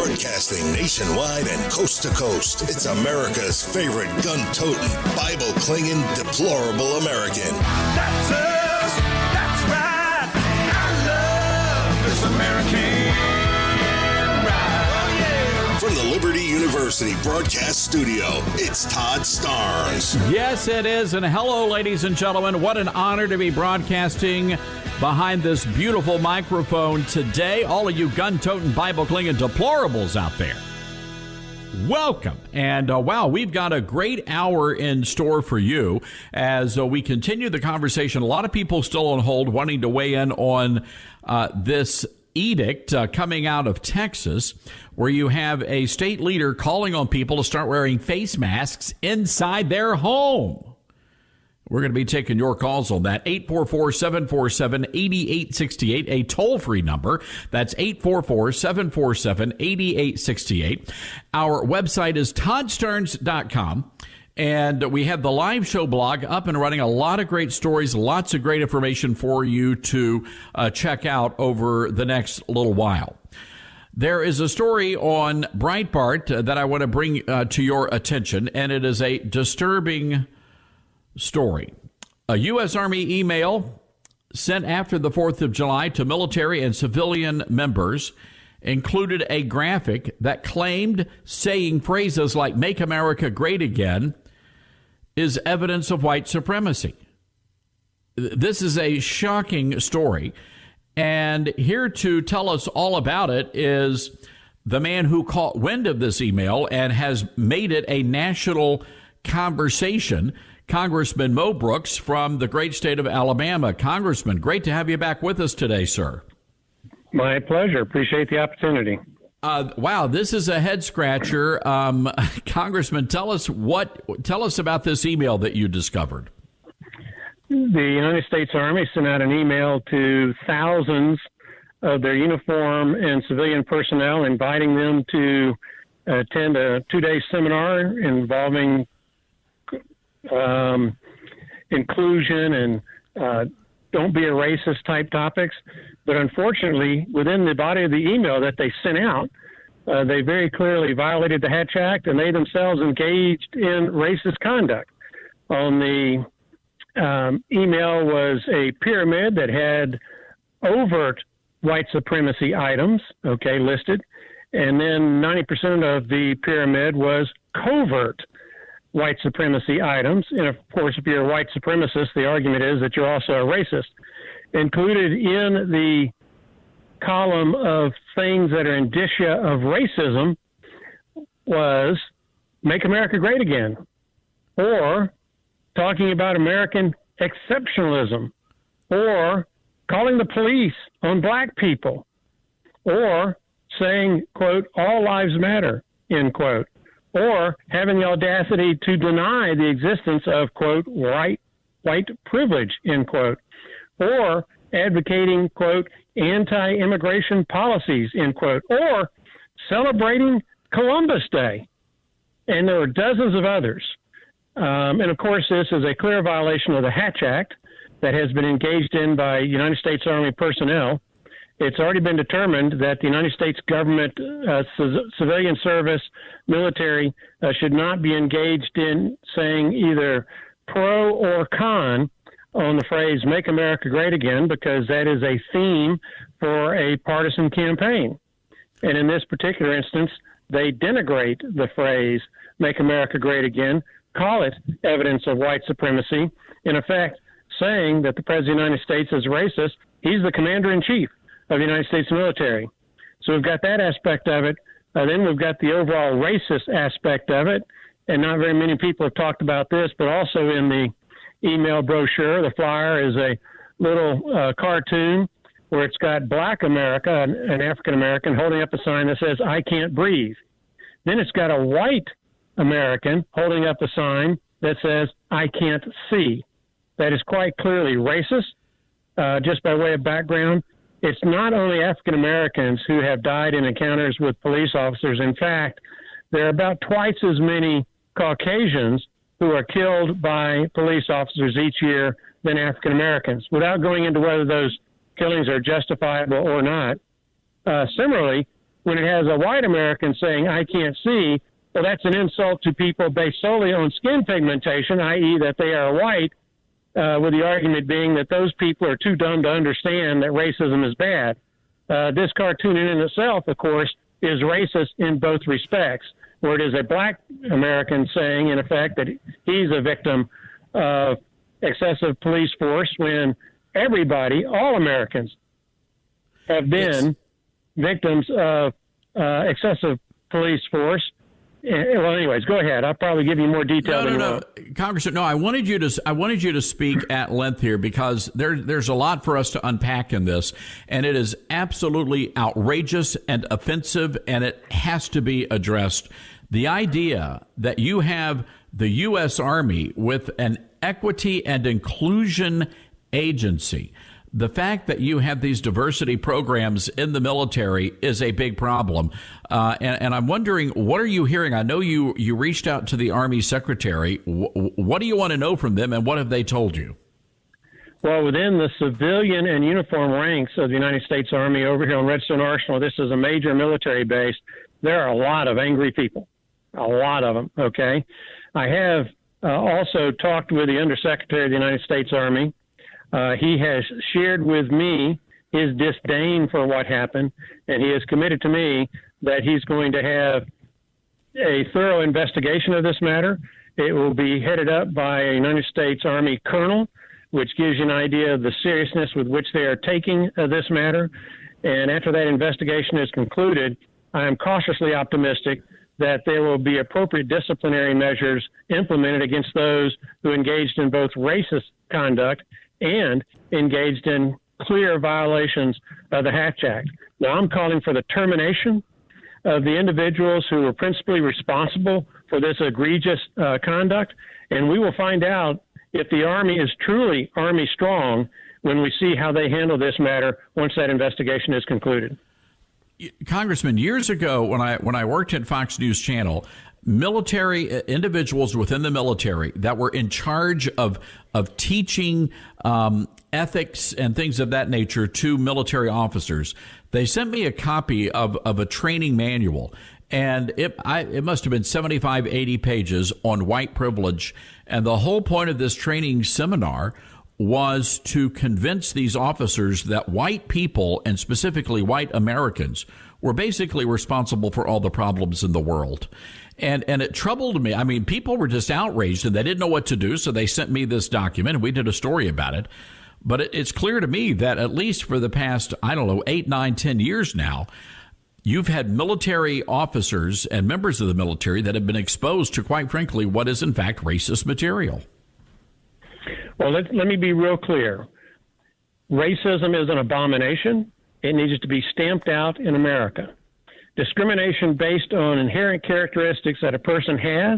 Broadcasting nationwide and coast to coast, it's America's favorite gun-toting, Bible-clinging, deplorable American. That's us. That's right. I love this American ride. Oh, yeah. From the Liberty University Broadcast Studio, it's Todd Starnes. Yes, it is. And hello, ladies and gentlemen. What an honor to be broadcasting behind this beautiful microphone today. All of you gun-toting, Bible-clinging deplorables out there, welcome. And wow, we've got a great hour in store for you as we continue the conversation. A lot of people still on hold wanting to weigh in on this edict coming out of Texas, where you have a state leader calling on people to start wearing face masks inside their home. We're going to be taking your calls on that. 844-747-8868, a toll-free number. That's 844-747-8868. Our website is toddsterns.com. And we have the live show blog up and running. A lot of great stories, lots of great information for you to check out over the next little while. There is a story on Breitbart that I want to bring to your attention, and it is a disturbing story. A U.S. Army email sent after the 4th of July to military and civilian members included a graphic that claimed saying phrases like "Make America Great Again" is evidence of white supremacy. This is a shocking story. And here to tell us all about it is the man who caught wind of this email and has made it a national conversation, Congressman Mo Brooks from the great state of Alabama. Congressman, great to have you back with us today, sir. My pleasure. Appreciate the opportunity. Wow, this is a head scratcher. Congressman, tell us about this email that you discovered. The United States Army sent out an email to thousands of their uniform and civilian personnel, inviting them to attend a 2-day seminar involving inclusion and don't be a racist type topics. But unfortunately, within the body of the email that they sent out, they very clearly violated the Hatch Act, and they themselves engaged in racist conduct. On the email was a pyramid that had overt white supremacy items, listed, and then 90% of the pyramid was covert white supremacy items. And of course, if you're a white supremacist, the argument is that you're also a racist. Included in the column of things that are indicia of racism was "Make America Great Again," or talking about American exceptionalism, or calling the police on black people, or saying, quote, "All lives matter," end quote, or having the audacity to deny the existence of, quote, white privilege, end quote, or advocating, quote, anti-immigration policies, end quote, or celebrating Columbus Day. And there were dozens of others. And of course, this is a clear violation of the Hatch Act that has been engaged in by United States Army personnel. It's already been determined that the United States government, civilian service, military, should not be engaged in saying either pro or con on the phrase "Make America Great Again," because that is a theme for a partisan campaign. And in this particular instance, they denigrate the phrase "Make America Great Again," call it evidence of white supremacy, in effect saying that the President of the United States is racist. He's the commander-in-chief of the United States military. So we've got that aspect of it. Then we've got the overall racist aspect of it. And not very many people have talked about this, but also in the email brochure, the flyer is a little cartoon where it's got Black America, an African-American, holding up a sign that says, "I can't breathe." Then it's got a white American holding up a sign that says, "I can't see." That is quite clearly racist. Just by way of background, it's not only African Americans who have died in encounters with police officers. In fact, there are about twice as many Caucasians who are killed by police officers each year than African Americans, without going into whether those killings are justifiable or not. Similarly, when it has a white American saying, I can't see, well, that's an insult to people based solely on skin pigmentation, i.e. that they are white, with the argument being that those people are too dumb to understand that racism is bad. This cartoon in itself, of course, is racist in both respects, where it is a black American saying, in effect, that he's a victim of excessive police force when everybody, all Americans, have been victims of excessive police force. Well, anyways, go ahead. I'll probably give you more detail. No, Congressman. No, I wanted you to speak at length here because there's a lot for us to unpack in this, and it is absolutely outrageous and offensive, and it has to be addressed. The idea that you have the U.S. Army with an equity and inclusion agency, the fact that you have these diversity programs in the military is a big problem. And I'm wondering, what are you hearing? I know you reached out to the Army Secretary. What do you want to know from them, and what have they told you? Well, within the civilian and uniform ranks of the United States Army over here on Redstone Arsenal, this is a major military base. There are a lot of angry people, a lot of them, okay? I have also talked with the Undersecretary of the United States Army. He has shared with me his disdain for what happened, and he has committed to me that he's going to have a thorough investigation of this matter. It will be headed up by a United States Army colonel, which gives you an idea of the seriousness with which they are taking this matter. And after that investigation is concluded, I am cautiously optimistic that there will be appropriate disciplinary measures implemented against those who engaged in both racist conduct and engaged in clear violations of the Hatch Act. Now, I'm calling for the termination of the individuals who were principally responsible for this egregious conduct, and we will find out if the Army is truly Army strong when we see how they handle this matter once that investigation is concluded. Congressman, years ago when I worked at Fox News Channel, military individuals within the military that were in charge of teaching ethics and things of that nature to military officers, they sent me a copy of a training manual, and it must have been 75, 80 pages on white privilege. And the whole point of this training seminar was to convince these officers that white people, and specifically white Americans, were basically responsible for all the problems in the world. And it troubled me. I mean, people were just outraged and they didn't know what to do. So they sent me this document and we did a story about it. But it's clear to me that at least for the past, 8, 9, 10 years now, you've had military officers and members of the military that have been exposed to, quite frankly, what is in fact racist material. Well, let me be real clear. Racism is an abomination. It needs to be stamped out in America. Discrimination based on inherent characteristics that a person has,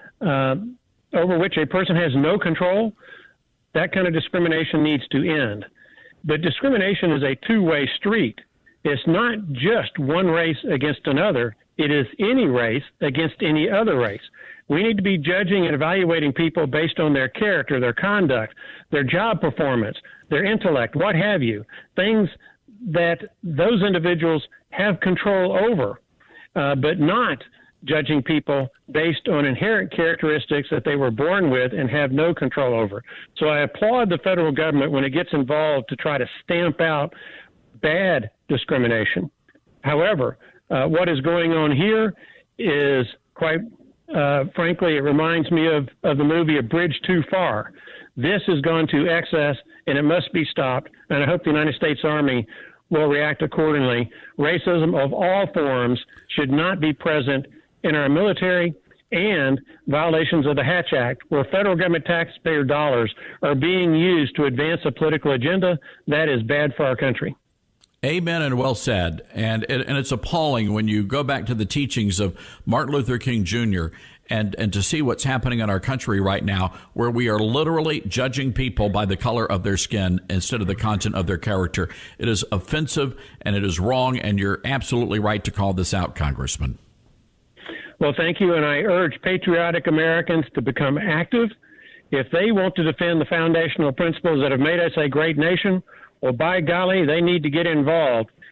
over which a person has no control, that kind of discrimination needs to end. But discrimination is a two-way street. It's not just one race against another. It is any race against any other race. We need to be judging and evaluating people based on their character, their conduct, their job performance, their intellect, what have you, things that those individuals have control over, but not judging people based on inherent characteristics that they were born with and have no control over. So I applaud the federal government when it gets involved to try to stamp out bad discrimination. However, what is going on here is quite frankly, it reminds me of the movie A Bridge Too Far. This has gone to excess, and it must be stopped, and I hope the United States Army will react accordingly. Racism of all forms should not be present in our military, and violations of the Hatch Act, where federal government taxpayer dollars are being used to advance a political agenda, that is bad for our country. Amen, and well said. And it's appalling when you go back to the teachings of Martin Luther King Jr. and to see what's happening in our country right now, where we are literally judging people by the color of their skin instead of the content of their character. It is offensive and it is wrong, and you're absolutely right to call this out, Congressman. Well, thank you, and I urge patriotic Americans to become active. If they want to defend the foundational principles that have made us a great nation, well, by golly, they need to get involved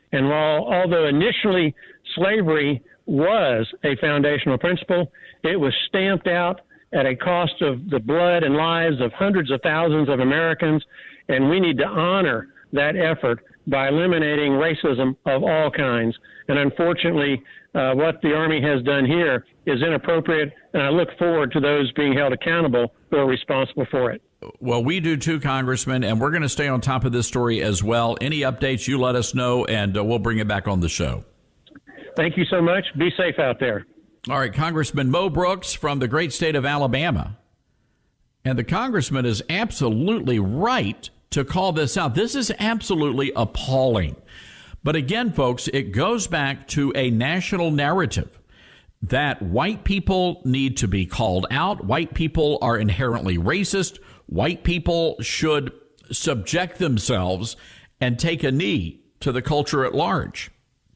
And although initially slavery was a foundational principle, it was stamped out at a cost of the blood and lives of hundreds of thousands of Americans, and we need to honor that effort by eliminating racism of all kinds. And unfortunately, what the Army has done here is inappropriate, and I look forward to those being held accountable who are responsible for it. Well, we do too, Congressman, and we're going to stay on top of this story as well. Any updates, you let us know, and we'll bring it back on the show. Thank you so much. Be safe out there. All right, Congressman Mo Brooks from the great state of Alabama. And the congressman is absolutely right to call this out. This is absolutely appalling. But again, folks, it goes back to a national narrative that white people need to be called out. White people are inherently racist. White people should subject themselves and take a knee to the culture at large.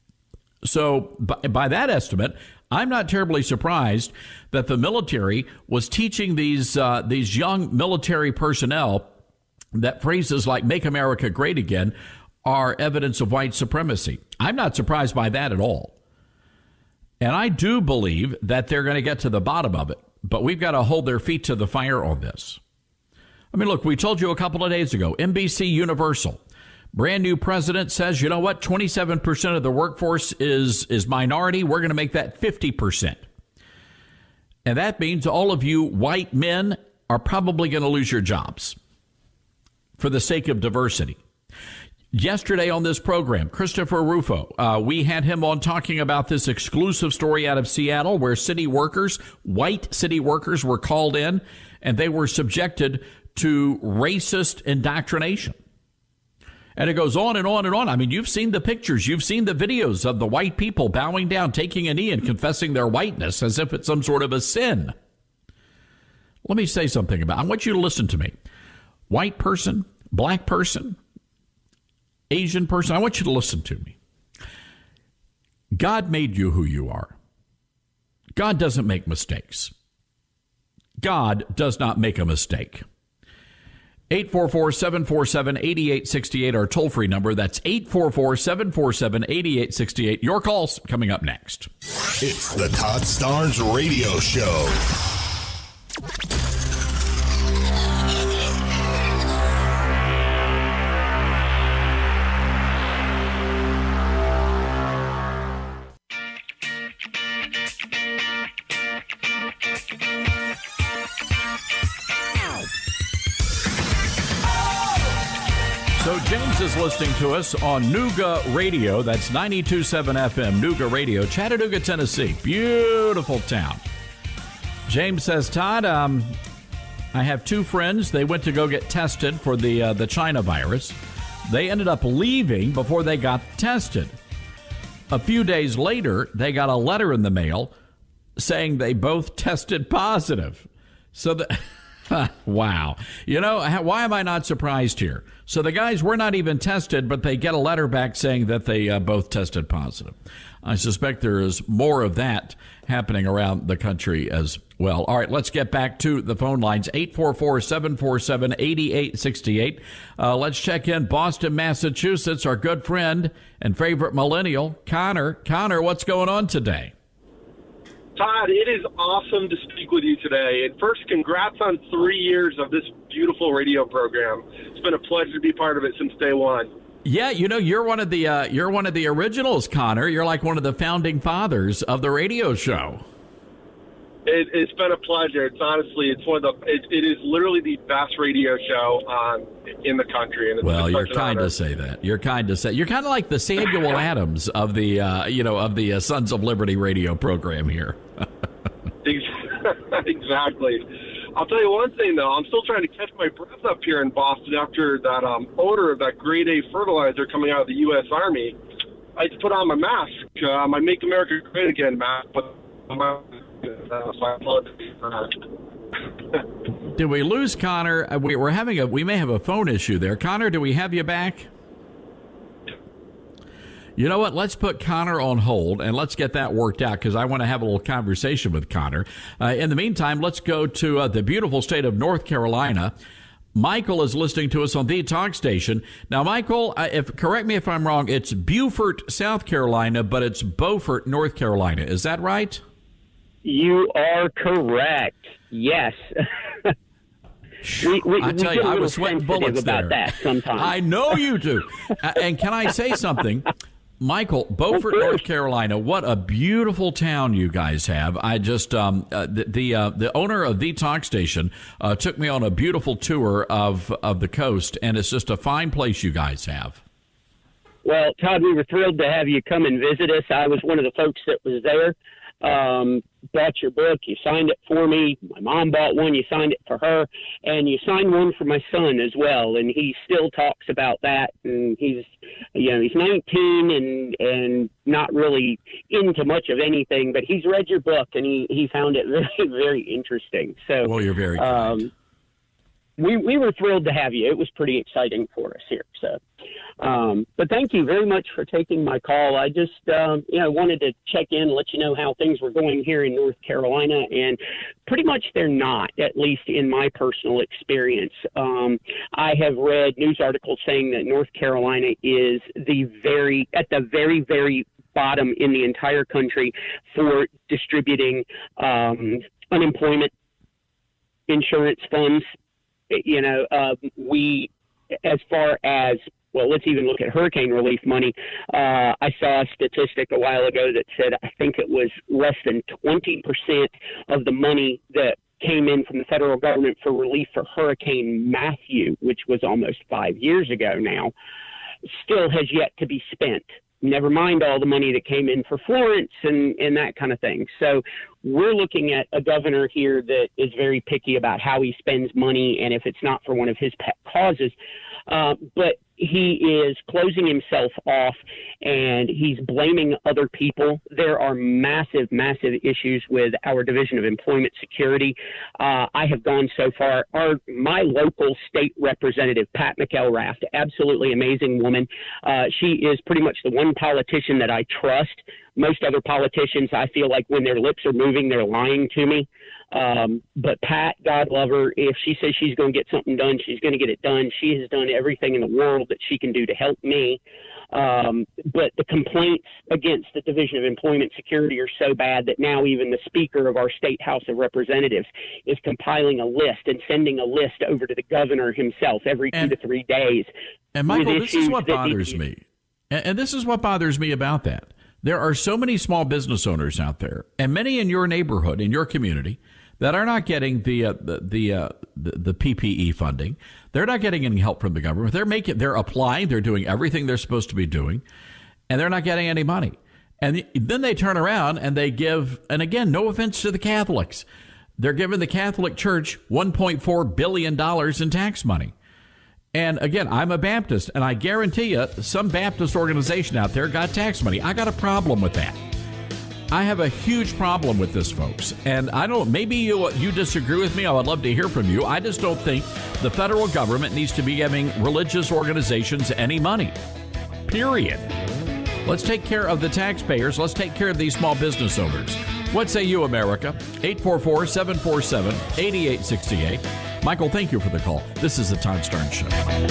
So by that estimate, I'm not terribly surprised that the military was teaching these young military personnel that phrases like "Make America Great Again" are evidence of white supremacy. I'm not surprised by that at all. And I do believe that they're going to get to the bottom of it, but we've got to hold their feet to the fire on this. I mean, look, we told you a couple of days ago, NBC Universal, brand new president says, you know what, 27% of the workforce is minority. We're going to make that 50%. And that means all of you white men are probably going to lose your jobs for the sake of diversity. Yesterday on this program, Christopher Rufo, we had him on talking about this exclusive story out of Seattle where city workers, white city workers, were called in and they were subjected to racist indoctrination. And it goes on and on and on. I mean, you've seen the pictures. You've seen the videos of the white people bowing down, taking a knee and confessing their whiteness as if it's some sort of a sin. Let me say something about it. I want you to listen to me. White person, black person, Asian person, I want you to listen to me. God made you who you are. God doesn't make mistakes. God does not make a mistake. 844-747-8868, our toll-free number. That's 844-747-8868. Your calls coming up next. It's the Todd Starnes Radio Show. So James is listening to us on Nooga Radio. That's 92.7 FM, Nooga Radio, Chattanooga, Tennessee. Beautiful town. James says, Todd, I have two friends. They went to go get tested for the China virus. They ended up leaving before they got tested. A few days later, they got a letter in the mail saying they both tested positive. So wow. You know, why am I not surprised here? So the guys were not even tested, but they get a letter back saying that they both tested positive. I suspect there is more of that happening around the country as well. All right, let's get back to the phone lines. 844-747-8868. Let's check in Boston, Massachusetts. Our good friend and favorite millennial, Connor. Connor, what's going on today? Todd, it is awesome to speak with you today. And first, congrats on 3 years of this beautiful radio program. It's been a pleasure to be part of it since day one. Yeah, you know, you're one of the originals, Connor. You're like one of the founding fathers of the radio show. It's been a pleasure. It's honestly, it is literally the best radio show in the country. And well, you're kind to say that. You're kind to say you're kind of like the Samuel Adams of the Sons of Liberty radio program here. Exactly. I'll tell you one thing though. I'm still trying to catch my breath up here in Boston after that odor of that grade A fertilizer coming out of the U.S. Army. I had to put on my mask, my "Make America Great Again" mask, but Did we lose Connor? We may have a phone issue there. Connor, do we have you back? You know what? Let's put Connor on hold and let's get that worked out because I want to have a little conversation with Connor. In the meantime, let's go to the beautiful state of North Carolina. Michael is listening to us on the talk station. Now, Michael, correct me if I'm wrong, it's Beaufort, South Carolina, but it's Beaufort, North Carolina. Is that right? You are correct. Yes. I tell you, I was sweating bullets about there. That sometimes. I know you do. And can I say something? Michael, Beaufort, North Carolina, what a beautiful town you guys have. I just, the owner of the talk station took me on a beautiful tour of the coast, and it's just a fine place you guys have. Well, Todd, we were thrilled to have you come and visit us. I was one of the folks that was there. Bought your book, you signed it for me. My mom bought one, you signed it for her, and you signed one for my son as well. And he still talks about that. And he's 19 and not really into much of anything, but he's read your book and he found it very, very interesting. So, well, you're very kind. We were thrilled to have you. It was pretty exciting for us here. So, but thank you very much for taking my call. I just, wanted to check in, let you know how things were going here in North Carolina, and pretty much they're not, at least in my personal experience. I have read news articles saying that North Carolina is at the very, very bottom in the entire country for distributing unemployment insurance funds. We, as far as, well, let's even look at hurricane relief money. I saw a statistic a while ago that said, I think it was less than 20% of the money that came in from the federal government for relief for Hurricane Matthew, which was almost 5 years ago now, still has yet to be spent. Never mind all the money that came in for Florence and that kind of thing. So we're looking at a governor here that is very picky about how he spends money and if it's not for one of his pet causes. But he is closing himself off and he's blaming other people. There are massive, massive issues with our Division of Employment Security. I have gone so far. My local state representative, Pat McElrath, absolutely amazing woman. She is pretty much the one politician that I trust. Most other politicians, I feel like when their lips are moving, they're lying to me. But Pat, God love her, if she says she's going to get something done, she's going to get it done. She has done everything in the world that she can do to help me. But the complaints against the Division of Employment Security are so bad that now even the Speaker of our State House of Representatives is compiling a list and sending a list over to the governor himself every 2 to 3 days. And Michael, this is what bothers me. And this is what bothers me about that. There are so many small business owners out there, and many in your neighborhood, in your community, that are not getting the PPE funding. They're not getting any help from the government. They're applying. They're doing everything they're supposed to be doing, and they're not getting any money. And then they turn around and they give, and again, no offense to the Catholics, they're giving the Catholic Church $1.4 billion in tax money. And again, I'm a Baptist, and I guarantee you some Baptist organization out there got tax money. I got a problem with that. I have a huge problem with this, folks. And I don't, maybe you disagree with me. I would love to hear from you. I just don't think the federal government needs to be giving religious organizations any money. Period. Let's take care of the taxpayers. Let's take care of these small business owners. What say you, America? 844-747-8868. Michael, thank you for the call. This is the Todd Starnes Show.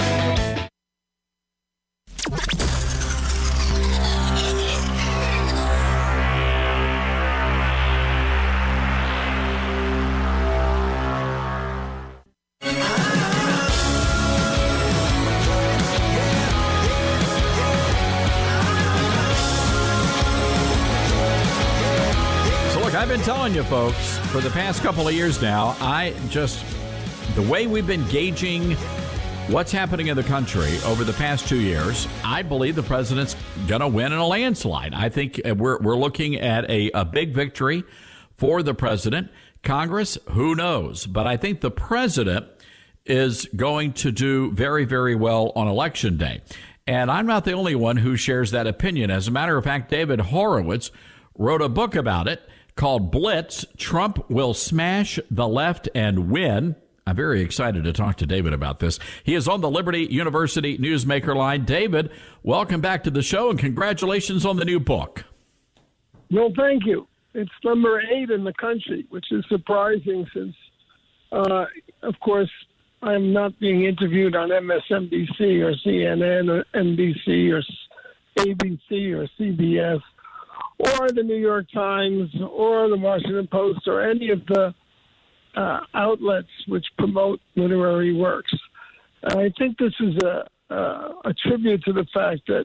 I've been telling you folks for the past couple of years now, the way we've been gauging what's happening in the country over the past 2 years, I believe the president's going to win in a landslide. I think we're looking at a big victory for the president. Congress, who knows? But I think the president is going to do very, very well on Election Day. And I'm not the only one who shares that opinion. As a matter of fact, David Horowitz wrote a book about it called Blitz, Trump Will Smash the Left and Win. I'm very excited to talk to David about this. He is on the Liberty University Newsmaker line. David, welcome back to the show, and congratulations on the new book. Well, thank you. It's number 8 in the country, which is surprising since, of course, I'm not being interviewed on MSNBC or CNN or NBC or ABC or CBS or the New York Times or the Washington Post or any of the outlets which promote literary works. And I think this is a tribute to the fact that,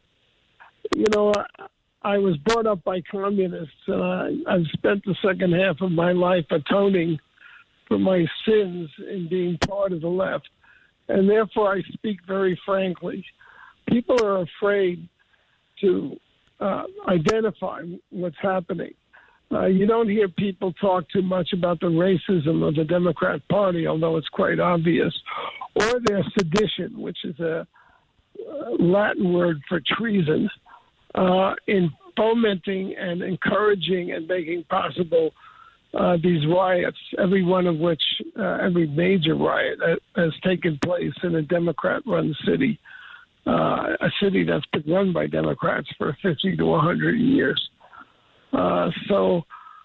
I was brought up by communists, and I've spent the second half of my life atoning for my sins in being part of the left. And therefore, I speak very frankly. People are afraid to identify what's happening. You don't hear people talk too much about the racism of the Democrat Party, although it's quite obvious, or their sedition, which is a Latin word for treason, in fomenting and encouraging and making possible these riots, every one of which, every major riot has taken place in a Democrat-run city, a city that's been run by Democrats for 50 to 100 years. So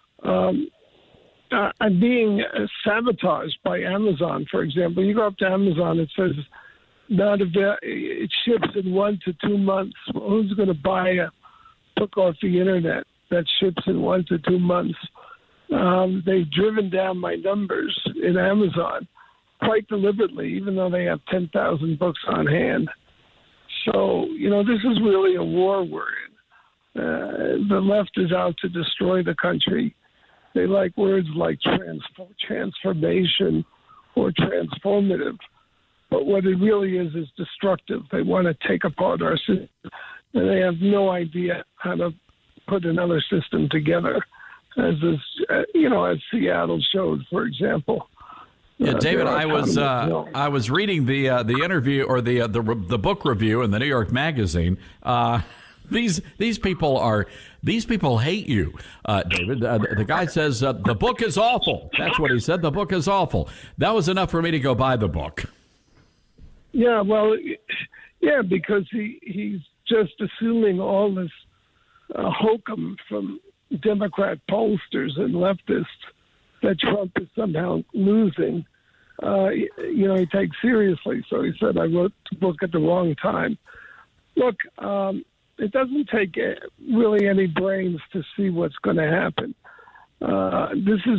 I'm being sabotaged by Amazon, for example. You go up to Amazon, it says it ships in 1 to 2 months. Well, who's going to buy a book off the internet that ships in 1 to 2 months? They've driven down my numbers in Amazon quite deliberately, even though they have 10,000 books on hand. So, this is really a war we're in. The left is out to destroy the country. They like words like transformation or transformative. But what it really is destructive. They want to take apart our system, and they have no idea how to put another system together, as Seattle showed, for example. Yeah, David, I was reading the interview or the book review in the New York Magazine. These people hate you, David. The guy says the book is awful. That's what he said. The book is awful. That was enough for me to go buy the book. Yeah, well, because he's just assuming all this hokum from Democrat pollsters and leftists that Trump is somehow losing. He takes seriously. So he said, I wrote the book at the wrong time. Look, it doesn't take really any brains to see what's going to happen. This is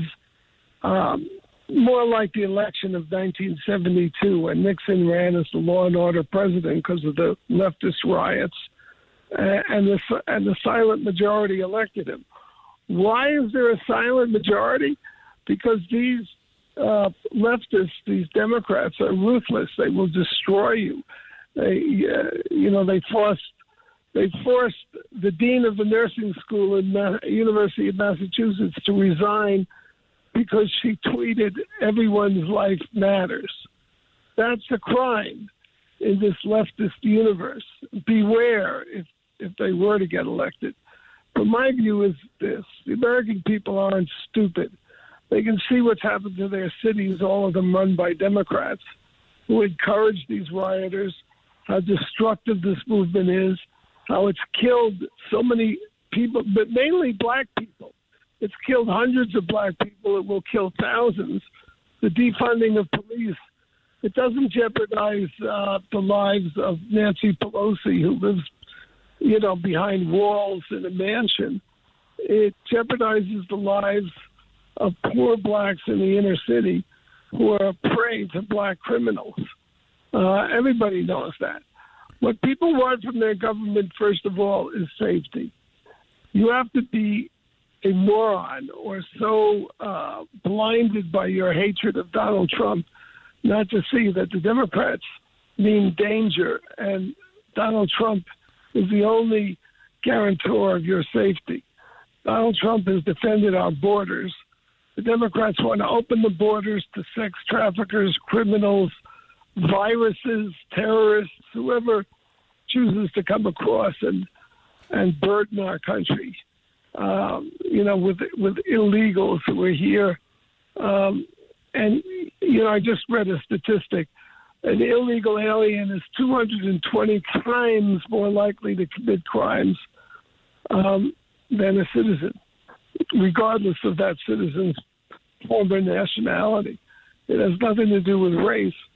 more like the election of 1972 when Nixon ran as the law and order president because of the leftist riots, and the silent majority elected him. Why is there a silent majority? Because these leftists, these Democrats, are ruthless. They will destroy you. They forced the dean of the nursing school in University of Massachusetts to resign because she tweeted, "Everyone's life matters." That's a crime in this leftist universe. Beware if they were to get elected. But my view is this: the American people aren't stupid. They can see what's happened to their cities, all of them run by Democrats, who encourage these rioters, how destructive this movement is, how it's killed so many people, but mainly black people. It's killed hundreds of black people. It will kill thousands. The defunding of police, it doesn't jeopardize the lives of Nancy Pelosi, who lives, behind walls in a mansion. It jeopardizes the lives of poor blacks in the inner city who are prey to black criminals. Everybody knows that. What people want from their government, first of all, is safety. You have to be a moron or so blinded by your hatred of Donald Trump not to see that the Democrats mean danger, and Donald Trump is the only guarantor of your safety. Donald Trump has defended our borders. The Democrats want to open the borders to sex traffickers, criminals, viruses, terrorists, whoever chooses to come across and burden our country, with illegals who are here. I just read a statistic. An illegal alien is 220 times more likely to commit crimes than a citizen, regardless of that citizen's former nationality. It has nothing to do with race.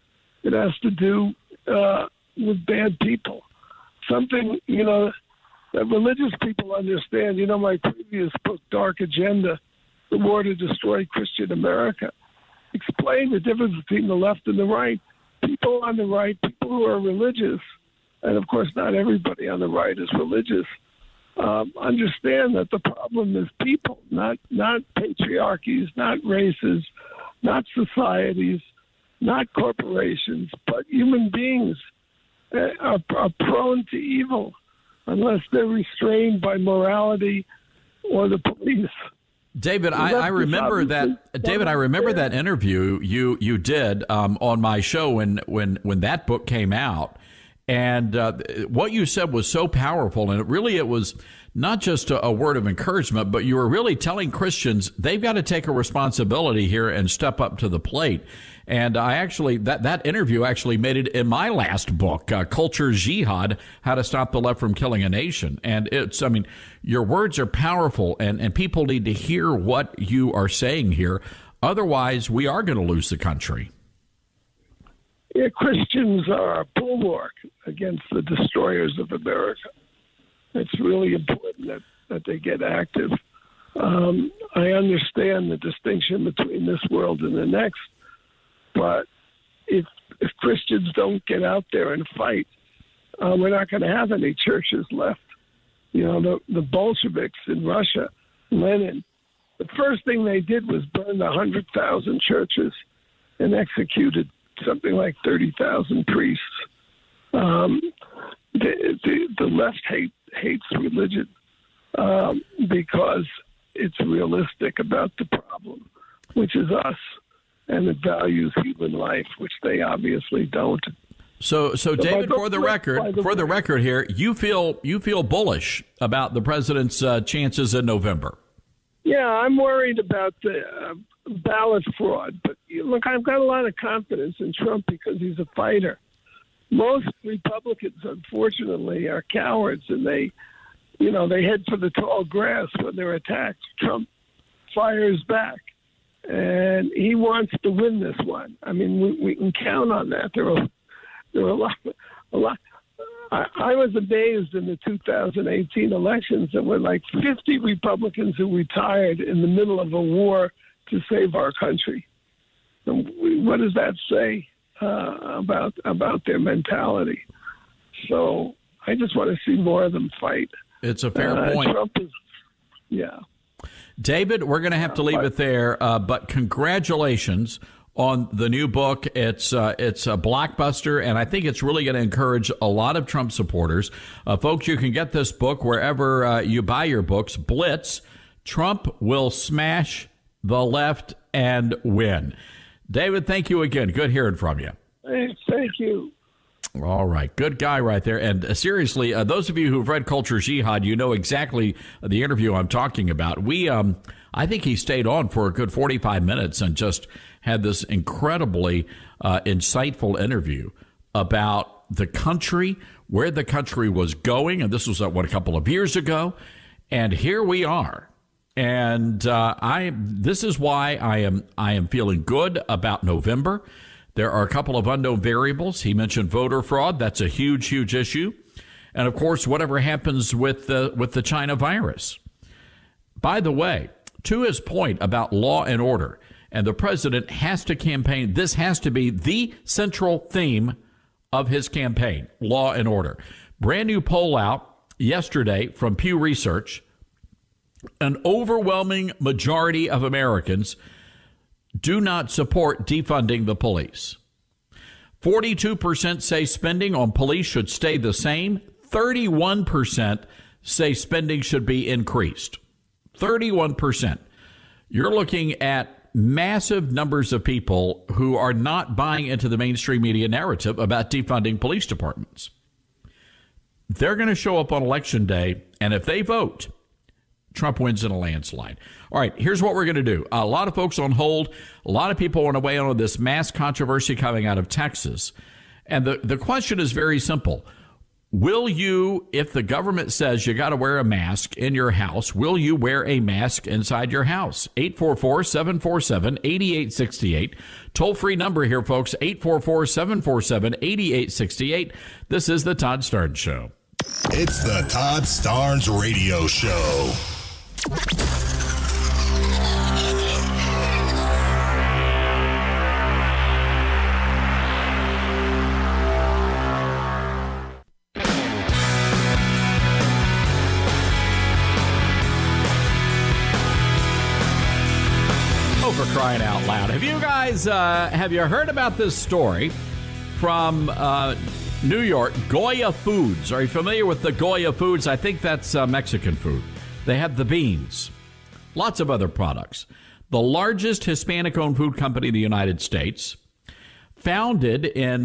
It has to do with bad people. Something, that religious people understand. My previous book, Dark Agenda, The War to Destroy Christian America, explained the difference between the left and the right. People on the right, people who are religious, and of course not everybody on the right is religious, understand that the problem is people, not patriarchies, not races, not societies, not corporations, but human beings are prone to evil unless they're restrained by morality or the police. David, I remember that. David, I remember that interview you did on my show when that book came out, and what you said was so powerful, and it was not just a word of encouragement, but you were really telling Christians they've got to take a responsibility here and step up to the plate. And I actually that interview actually made it in my last book, Culture Jihad: How to Stop the Left from Killing a Nation. And your words are powerful, and people need to hear what you are saying here. Otherwise, we are going to lose the country. Yeah, Christians are a bulwark against the destroyers of America. It's really important that they get active. I understand the distinction between this world and the next, but if Christians don't get out there and fight, we're not going to have any churches left. The Bolsheviks in Russia, Lenin, the first thing they did was burn 100,000 churches and executed something like 30,000 priests. The left hates religion because it's realistic about the problem, which is us, and it values human life, which they obviously don't. So David, for the record here, you feel bullish about the president's chances in November. Yeah, I'm worried about the ballot fraud, but look, I've got a lot of confidence in Trump because he's a fighter. Most Republicans, unfortunately, are cowards, and they head for the tall grass when they're attacked. Trump fires back, and he wants to win this one. I mean, we can count on that. There were a lot. I was amazed in the 2018 elections. There were like 50 Republicans who retired in the middle of a war to save our country. And what does that say about their mentality? So I just want to see more of them fight. It's a fair point. Trump is, yeah. David, we're going to have to leave it there, but congratulations on the new book. It's a blockbuster, and I think it's really going to encourage a lot of Trump supporters. Folks, you can get this book wherever you buy your books. Blitz, Trump Will Smash the Left and Win. David, thank you again. Good hearing from you. Thank you. All right. Good guy right there. And seriously, those of you who've read Culture Jihad, you know exactly the interview I'm talking about. I think he stayed on for a good 45 minutes and just had this incredibly insightful interview about the country, where the country was going. And this was, a couple of years ago. And here we are. And this is why I am feeling good about November. There are a couple of unknown variables. He mentioned voter fraud. That's a huge, huge issue. And, of course, whatever happens with the China virus. By the way, to his point about law and order, and the president has to campaign, this has to be the central theme of his campaign, law and order. Brand new poll out yesterday from Pew Research. An overwhelming majority of Americans do not support defunding the police. 42% say spending on police should stay the same. 31% say spending should be increased. 31%. You're looking at massive numbers of people who are not buying into the mainstream media narrative about defunding police departments. They're going to show up on Election Day, and if they vote, Trump wins in a landslide. All right, here's what we're going to do. A lot of folks on hold. A lot of people want to weigh in on this mass controversy coming out of Texas. And the question is very simple. Will you, if the government says you got to wear a mask in your house, will you wear a mask inside your house? 844-747-8868. Toll-free number here, folks, 844-747-8868. This is the Todd Starnes Show. It's the Todd Starnes Radio Show. For crying out loud. Have you guys, have you heard about this story from New York, Goya Foods? Are you familiar with the Goya Foods? I think that's Mexican food. They have the beans, lots of other products. The largest Hispanic-owned food company in the United States, founded in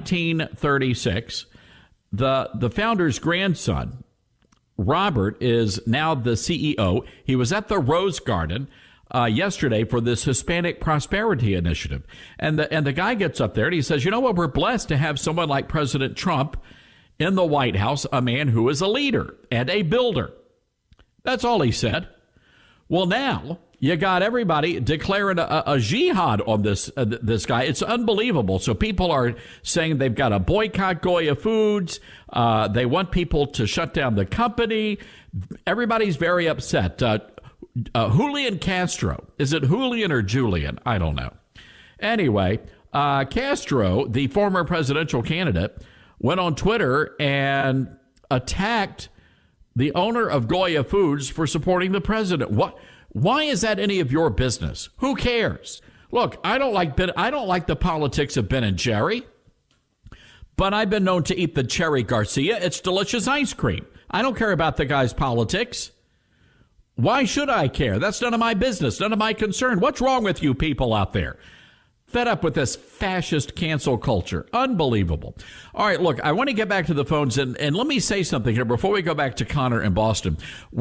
1936. The founder's grandson, Robert, is now the CEO. He was at the Rose Garden yesterday for this Hispanic Prosperity Initiative. And the guy gets up there and he says, you know what, we're blessed to have someone like President Trump in the White House, a man who is a leader and a builder. That's all he said. Well, now you got everybody declaring a jihad on this guy. It's unbelievable. So people are saying they've got to boycott Goya Foods. They want people to shut down the company. Everybody's very upset. Julian Castro. Is it Julian or Julian? I don't know. Anyway, Castro, the former presidential candidate, went on Twitter and attacked the owner of Goya Foods for supporting the president. What? Why is that any of your business? Who cares? Look, I don't like the politics of Ben and Jerry, but I've been known to eat the Cherry Garcia. It's delicious ice cream. I don't care about the guy's politics. Why should I care? That's none of my business, none of my concern. What's wrong with you people out there? Fed up with this fascist cancel culture. Unbelievable. All right, look, I want to get back to the phones, and let me say something here before we go back to Connor in Boston.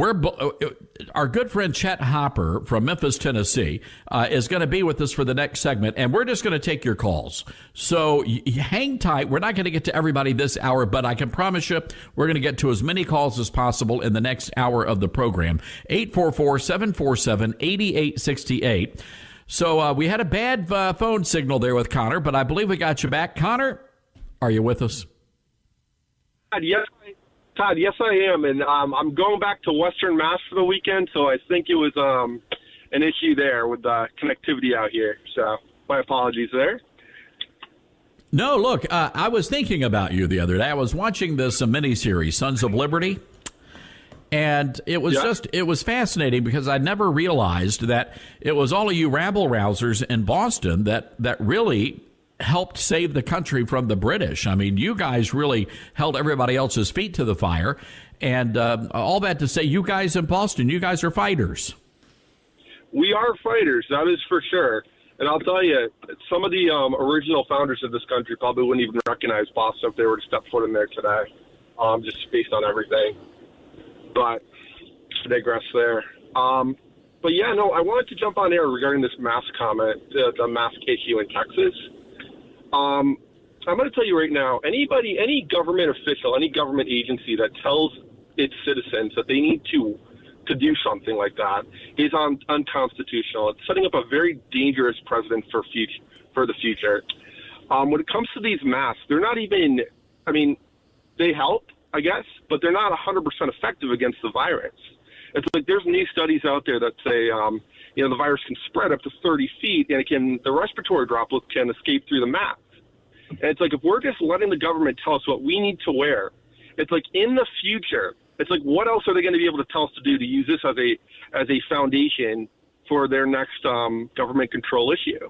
Our good friend Chet Hopper from Memphis, Tennessee, is going to be with us for the next segment, and we're just going to take your calls. So hang tight. We're not going to get to everybody this hour, but I can promise you we're going to get to as many calls as possible in the next hour of the program. 844-747-8868. So we had a bad phone signal there with Connor, but I believe we got you back. Connor, are you with us? Todd, yes, I am, and I'm going back to Western Mass for the weekend, so I think it was an issue there with the connectivity out here. So my apologies there. No, look, I was thinking about you the other day. I was watching this miniseries, Sons of Liberty. And it was it was fascinating because I never realized that it was all of you rabble-rousers in Boston that really helped save the country from the British. I mean, you guys really held everybody else's feet to the fire. And all that to say, you guys in Boston, you guys are fighters. We are fighters, that is for sure. And I'll tell you, some of the original founders of this country probably wouldn't even recognize Boston if they were to step foot in there today, just based on everything. But I digress there. But yeah, no, I wanted to jump on air regarding this mask comment, the mask issue in Texas. I'm going to tell you right now, any government official, any government agency that tells its citizens that they need to do something like that is unconstitutional. It's setting up a very dangerous precedent for the future. When it comes to these masks, they're not even, I mean, they help, I guess, but they're not 100% effective against the virus. It's like there's new studies out there that say, the virus can spread up to 30 feet and the respiratory droplets can escape through the mask. And it's like if we're just letting the government tell us what we need to wear, it's like in the future, it's like what else are they going to be able to tell us to do to use this as a foundation for their next government control issue?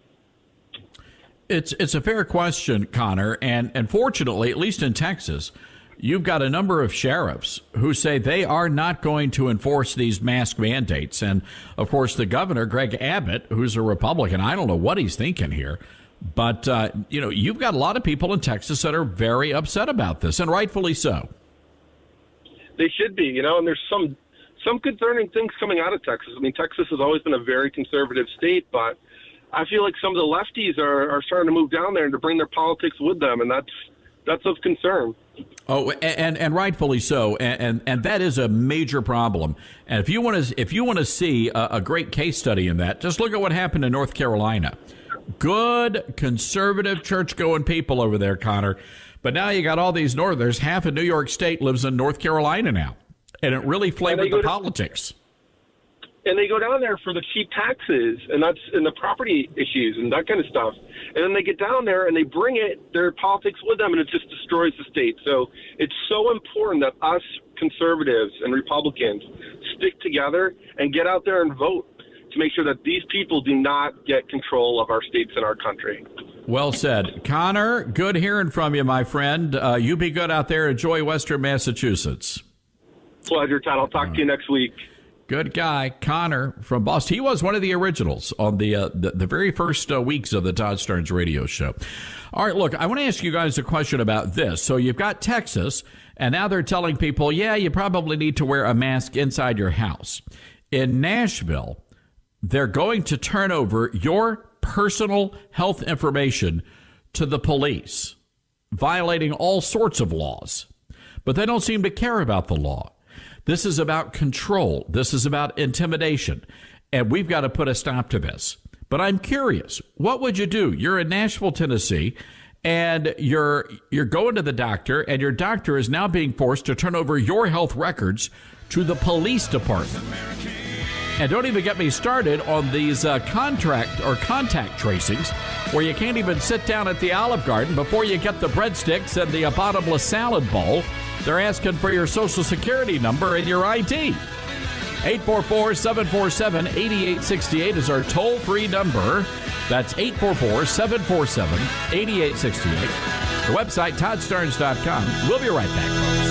It's a fair question, Connor, and fortunately, at least in Texas, you've got a number of sheriffs who say they are not going to enforce these mask mandates. And, of course, the governor, Greg Abbott, who's a Republican, I don't know what he's thinking here. But, you've got a lot of people in Texas that are very upset about this, and rightfully so. They should be, and there's some concerning things coming out of Texas. I mean, Texas has always been a very conservative state, but I feel like some of the lefties are starting to move down there and to bring their politics with them, and that's that's of concern. Oh, and rightfully so, and that is a major problem. And if you want to see a great case study in that, just look at what happened in North Carolina. Good conservative church-going people over there, Connor. But now you got all these Northerners. Half of New York State lives in North Carolina now, and it really flavored the politics. And they go down there for the cheap taxes and the property issues and that kind of stuff. And then they get down there and they bring their politics with them, and it just destroys the state. So it's so important that us conservatives and Republicans stick together and get out there and vote to make sure that these people do not get control of our states and our country. Well said. Connor, good hearing from you, my friend. You be good out there. Enjoy Western Massachusetts. Pleasure, Todd. I'll talk to you next week. Good guy, Connor from Boston. He was one of the originals on the very first weeks of the Todd Starnes radio show. All right, look, I want to ask you guys a question about this. So you've got Texas, and now they're telling people, yeah, you probably need to wear a mask inside your house. In Nashville, they're going to turn over your personal health information to the police, violating all sorts of laws. But they don't seem to care about the law. This is about control. This is about intimidation. And we've got to put a stop to this. But I'm curious, what would you do? You're in Nashville, Tennessee, and you're going to the doctor, and your doctor is now being forced to turn over your health records to the police department. And don't even get me started on these contact tracings where you can't even sit down at the Olive Garden before you get the breadsticks and the bottomless salad bowl. They're asking for your Social Security number and your ID. 844-747-8868 is our toll-free number. That's 844-747-8868. The website, ToddStarnes.com. We'll be right back.